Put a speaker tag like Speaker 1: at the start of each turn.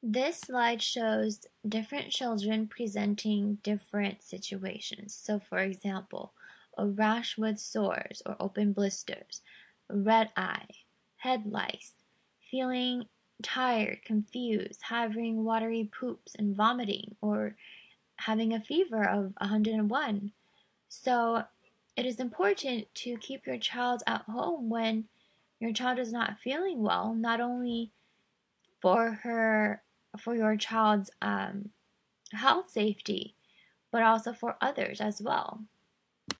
Speaker 1: This slide shows different children presenting different situations. So, for example, a rash with sores or open blisters, red eye, head lice, feeling tired, confused, having watery poops and vomiting, or having a fever of 101. So, it is important to keep your child at home when your child is not feeling well, not only for her for your child's health safety, but also for others as well.